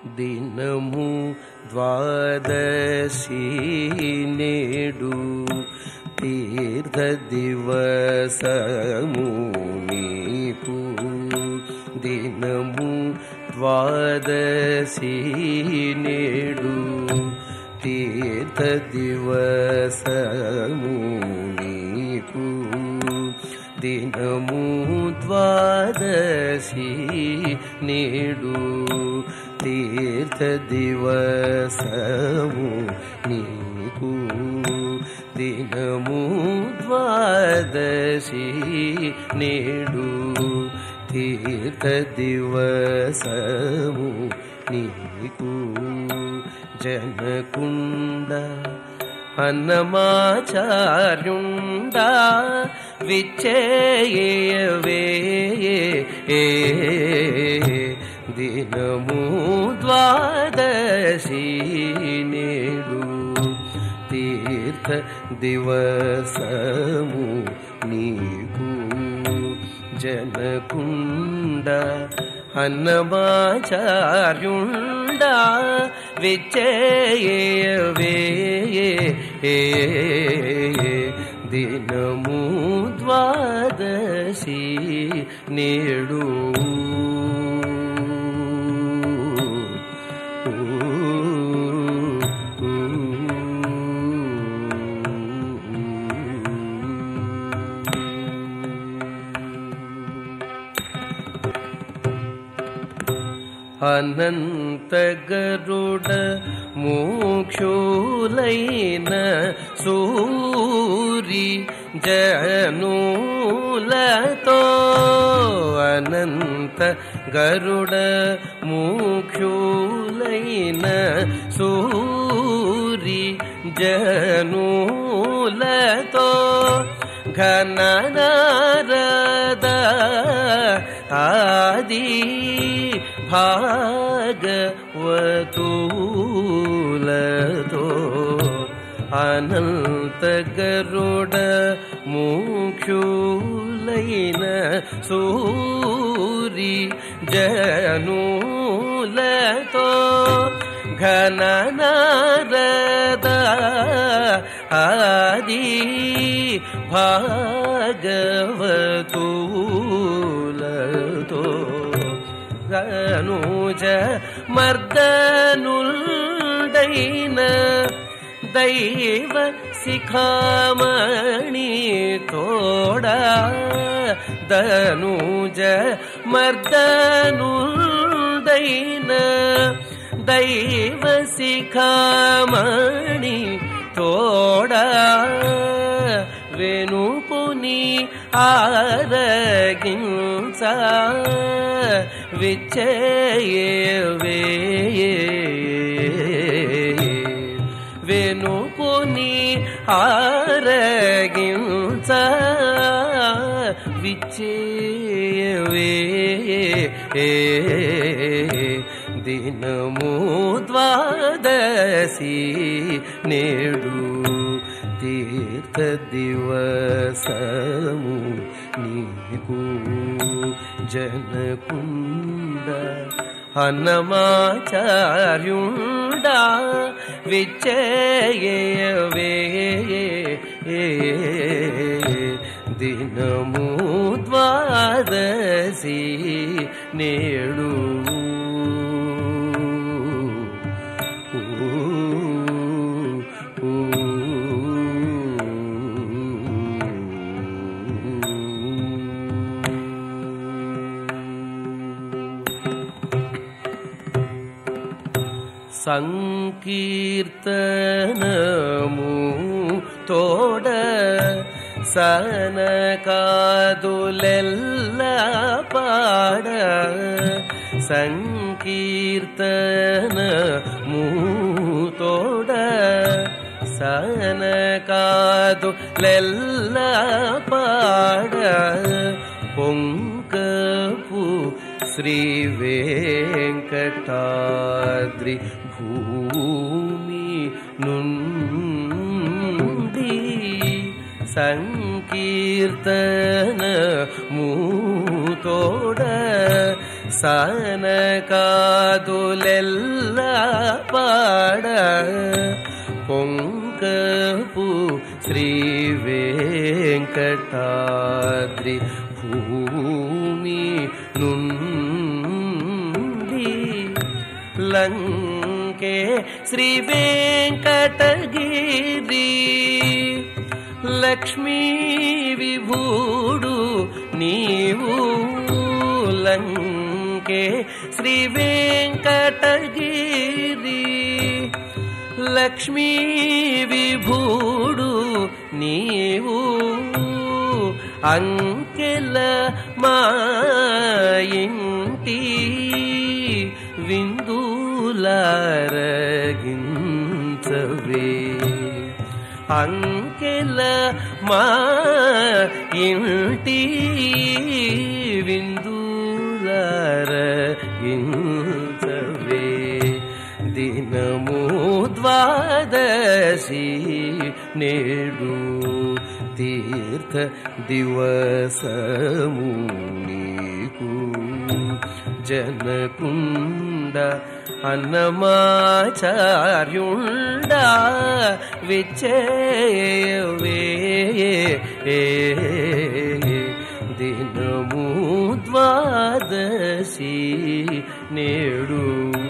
దినము ద్వాదశి నేడు తీర్థ దివసము నీకు. దినము ద్వాదశి నేడు తీర్థ దివసము నీకు. దినము ద్వాదశి నేడు తీర్థ దివసము నీకు. దినము ద్వాదశి నేడు తీర్థ దివసము నీకు. జనకుండ అన్నమాచార్యుండా విచ్చేయవే దినము ద్వాదశి నేడు తీర్థ దివసము నీకు. జనకుండ అన్నమాచార్యుండా విచ్చేయవే దినము ద్వాదశి నేడు. అనంత గరుడ మోక్షులైన సూరి జనులతో. అనంత గరుడ మోక్షులైన సూరి జనులతో. ఘన నారద ఆది భాగవతులతో. అనంత గరుడ మోక్షులైన సూరి జనులతో. ఘన నారద ఆది భాగవతులతో. ధనుజ మర్దనుడైన దైవ శిఖామణి తోడా. ధనుజ మర్దనుడైన దైవ శిఖామణి తోడా. వెనుపుని ఆరగించ విచ్చేయవే వెనుపుని ఆరగించ విచ్చేయవే దినము ద్వాదశి నేడు తీర్థ దివసము నీకు. జనకుండ అన్నమాచార్యుండా విచ్చేయవే దినము ద్వాదశి నేడు. సంకీర్తనము తోడ సనకాదులెల్ల పాడ. సంకీర్తనము తోడ సనకాదులెల్ల పాడ. పొంకపు శ్రీ వెంకటాద్రి భూమి నుండి సంకీర్తనము తోడ స్థానకాదులెల్ల పాడ పొంకపు శ్రీ వెంకటాద్రి భూమి నుండి లంకే శ్రీ వెంకటగిరి లక్ష్మీ విభూడు నీవు లంకే శ్రీ వెంకటగిరి లక్ష్మీ విభూడు నీవు అంకెల మా ఇంటి విందులారగించవే అంకెల మా ఇంటి విందులారగించవే దినము ద్వాదశి నేడు తీర్థ దివసము నీకు జనకుండ అన్నమాచార్యుండా విచ్చేయవే దినము ద్వాదశి నేడు